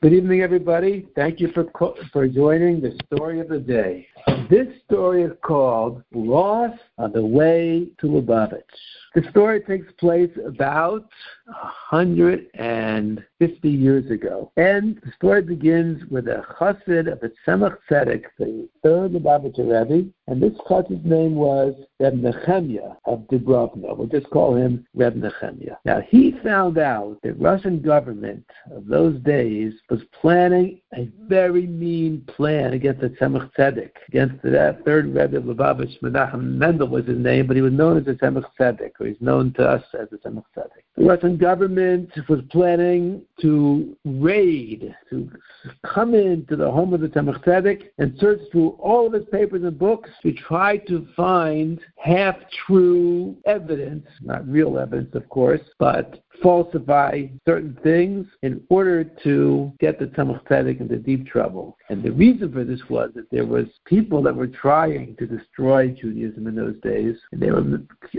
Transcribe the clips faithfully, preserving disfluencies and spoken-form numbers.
Good evening, everybody. Thank you for co- for joining the story of the day. This story is called Lost on the Way to Lubavitch. The story takes place about one hundred fifty years ago. And the story begins with a chassid of the Tzemach Tzedek, the third Lubavitcher Rebbe. And this chassid's name was Reb Nechemia of Dubrovna. We'll just call him Reb Nechemia. Now, he found out that Russian government of those days was planning a very mean plan against the Tzemach Tzedek, against the third Rebbe of Lubavitch. Menachem Mendel was his name, but he was known as the Tzemach Tzedek, or he's known to us as the Tzemach Tzedek. The Russian government was planning to raid, to come into the home of the Tzemach Tzedek and search through all of his papers and books to try to find half-true evidence, not real evidence, of course, but falsify certain things in order to get the Tzemach Tzedek into deep trouble. And the reason for this was that there was people that were trying to destroy Judaism in those days, and they were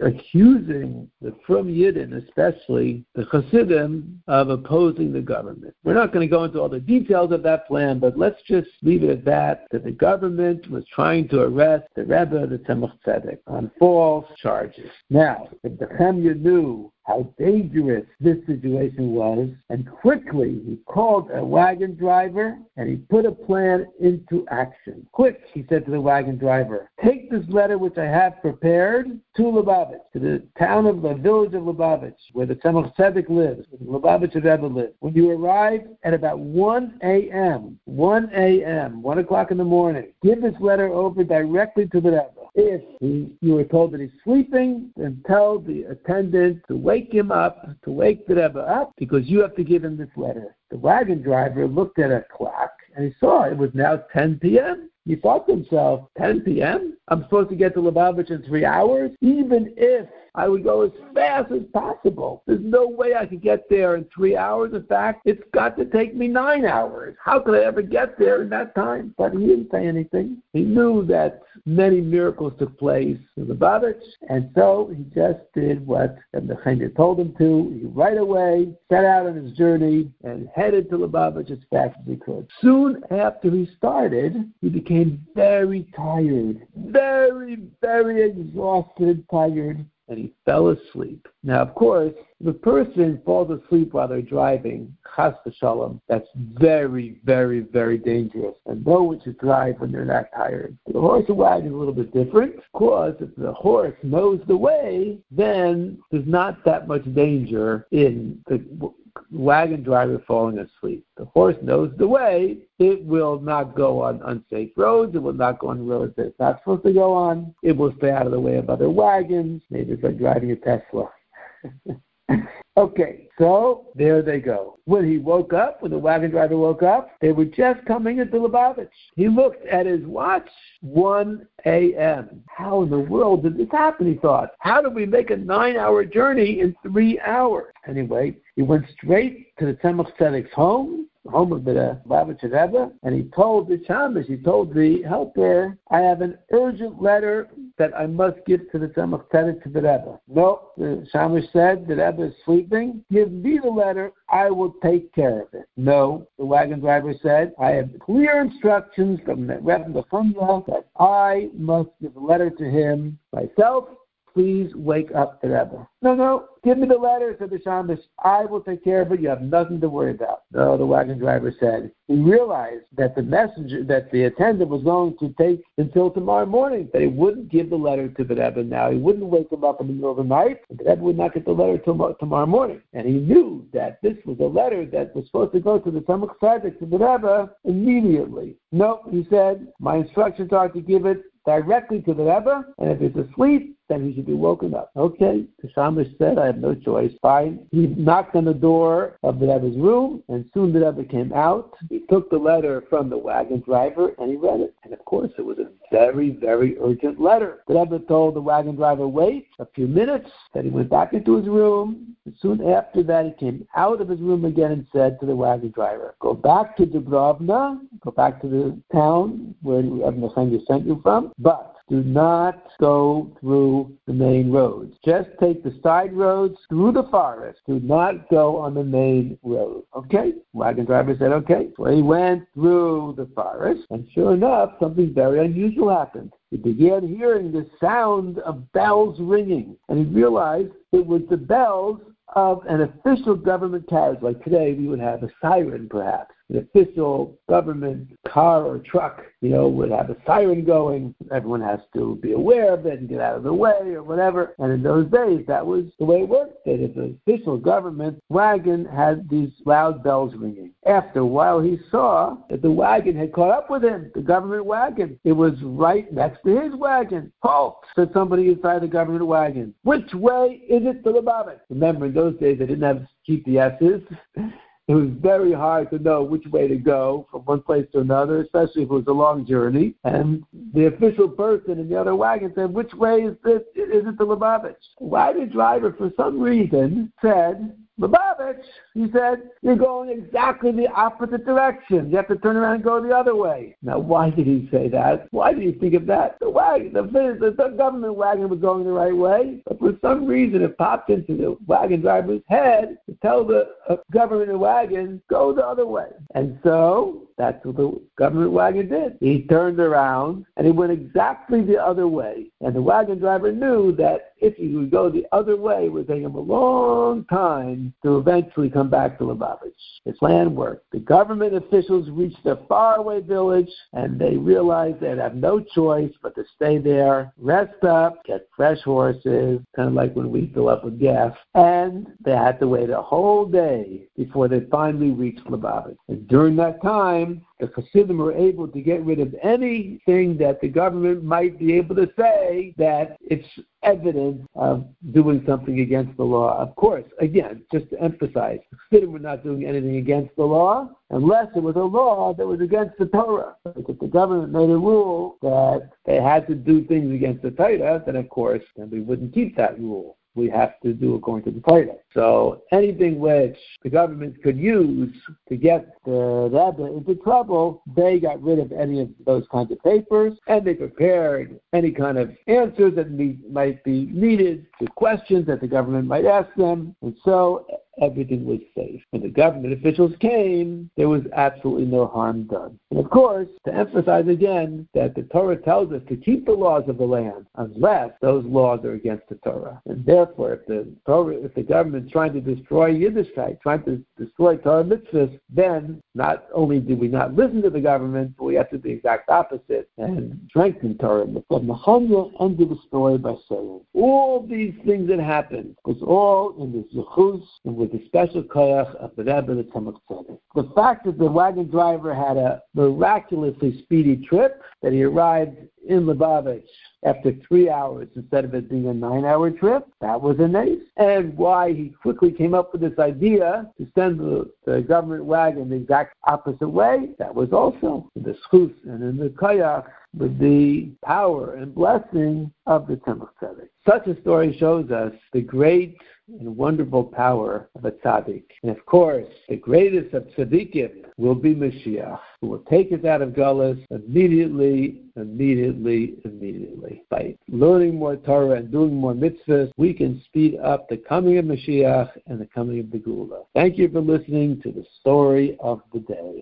accusing the Frum Yidden, especially the Hasidim, of opposing the government. We're not going to go into all the details of that plan, but let's just leave it at that, that the government was trying to arrest the Rebbe of the Tzemach Tzedek on false charges. Now, if the Nechemia knew how dangerous this situation was, and quickly he called a wagon driver and he put a plan into action. Quick, he said to the wagon driver, take this letter which I have prepared to Lubavitch, to the town of the village of Lubavitch, where the Tzemach Tzedek lives, where the Lubavitcher Rebbe lives. When you arrive at about one a.m., one a.m., one o'clock in the morning, give this letter over directly to the Rebbe. If he, you were told that he's sleeping, then tell the attendant to wake him up, to wake the Rebbe up, because you have to give him this letter. The wagon driver looked at a clock, and he saw it was now ten p.m. He thought to himself, ten p.m.? I'm supposed to get to Lubavitch in three hours? Even if I would go as fast as possible, there's no way I could get there in three hours. In fact, it's got to take me nine hours. How could I ever get there in that time? But he didn't say anything. He knew that many miracles took place in Lubavitch, and so he just did what Nechemia told him to. He right away set out on his journey and headed to Lubavitch as fast as he could. Soon after he started, he became very tired, very, very exhausted and tired, and he fell asleep. Now, of course, if a person falls asleep while they're driving, chas v'shalom, that's very, very, very dangerous. And no one should drive when they're that tired. The horse and wagon is a little bit different, because if the horse knows the way, then there's not that much danger in the wagon driver falling asleep. The horse knows the way. It will not go on unsafe roads. It will not go on roads that it's not supposed to go on. It will stay out of the way of other wagons. Maybe it's like driving a Tesla. Okay, so there they go. When he woke up, when the wagon driver woke up, they were just coming into Lubavitch. He looked at his watch, one a.m. How in the world did this happen, he thought? How did we make a nine-hour journey in three hours? Anyway, he went straight to the Tzemach Tzedek's home, home of the Lubavitcher Rebbe, and he told the Shamish, he told the helper, I have an urgent letter that I must give to the Tzemach Tzedek to the Rebbe. No, the Shamish said, the Rebbe is sleeping. Give me the letter, I will take care of it. No, the wagon driver said, I have clear instructions from the Rebbe Nechemia that I must give a letter to him myself. Please wake up the Rebbe. No, no, give me the letter, said the Shamish. I will take care of it. You have nothing to worry about. No, the wagon driver said. He realized that the messenger, that the attendant was going to take until tomorrow morning, that he wouldn't give the letter to the Rebbe now. He wouldn't wake him up in the middle of the night, and the Rebbe would not get the letter till tomorrow morning. And he knew that this was a letter that was supposed to go to the Tzemach Tzedek, to the Rebbe, immediately. No, he said, my instructions are to give it directly to the Rebbe, and if he's asleep, then he should be woken up. Okay, the Shamish said, I have no choice. Fine. He knocked on the door of the Rebbe's room, and soon the Rebbe came out. He took the letter from the wagon driver, and he read it. And of course, it was a very, very urgent letter. The Rebbe told the wagon driver, wait a few minutes. Then he went back into his room. And soon after that, he came out of his room again and said to the wagon driver, go back to Dubrovna, go back to the town where Rebbe Nechemia sent you from, but do not go through the main roads. Just take the side roads through the forest. Do not go on the main road. Okay? Wagon driver said, okay. So he went through the forest, and sure enough, something very unusual happened. He began hearing the sound of bells ringing, and he realized it was the bells of an official government carriage. Like today, we would have a siren, perhaps. An official government car or truck, you know, would have a siren going. Everyone has to be aware of it and get out of the way or whatever. And in those days, that was the way it worked. That if an official government wagon had these loud bells ringing. After a while, he saw that the wagon had caught up with him, the government wagon. It was right next to his wagon. Halt, said somebody inside the government wagon. Which way is it to Lubavitch? Remember, in those days, they didn't have G P S's. It was very hard to know which way to go from one place to another, especially if it was a long journey. And the official person in the other wagon said, which way is this? Is it to Lubavitch? The wagon driver, for some reason, said, Lubavitch, he said, you're going exactly the opposite direction. You have to turn around and go the other way. Now, why did he say that? Why did he think of that? The wagon, the, the, the government wagon was going the right way, but for some reason it popped into the wagon driver's head to tell the uh, government wagon, go the other way. And so that's what the government wagon did. He turned around and he went exactly the other way. And the wagon driver knew that if he would go the other way, it would take him a long time to eventually come back to Lubavitch. His plan worked. The government officials reached a faraway village, and they realized they'd have no choice but to stay there, rest up, get fresh horses, kind of like when we fill up with gas, and they had to wait a whole day before they finally reached Lubavitch. And during that time, the Hasidim were able to get rid of anything that the government might be able to say that it's evidence of doing something against the law. Of course, again, just to emphasize, the Hasidim were not doing anything against the law unless it was a law that was against the Torah. If the government made a rule that they had to do things against the Torah, then of course, then we wouldn't keep that rule. We have to do according to the Torah. So anything which the government could use to get the Rebbe into trouble, they got rid of any of those kinds of papers, and they prepared any kind of answers that might be needed to questions that the government might ask them. And so everything was safe. When the government officials came, there was absolutely no harm done. And of course, to emphasize again that the Torah tells us to keep the laws of the land unless those laws are against the Torah. And therefore, if the Torah, if the government's trying to destroy Yiddishkeit, trying to destroy Torah mitzvahs, then not only do we not listen to the government, but we have to do the exact opposite and strengthen Torah. But Nehemiah ended the story by saying, all these things that happened was all in the Zechus and with the special koyach of the Rebbe, the Tzemach Tzedek. The fact that the wagon driver had a miraculously speedy trip, that he arrived in Lubavitch after three hours instead of it being a nine-hour trip, that was a nace. And why he quickly came up with this idea to send the, the government wagon the exact opposite way, that was also in the schus and in the koyach with the power and blessing of the Tzemach Tzedek. Such a story shows us the great and wonderful power of a tzaddik. And of course, the greatest of tzaddikim will be Mashiach, who will take us out of Galus immediately, immediately, immediately. By learning more Torah and doing more mitzvahs, we can speed up the coming of Mashiach and the coming of the Geula. Thank you for listening to the story of the day.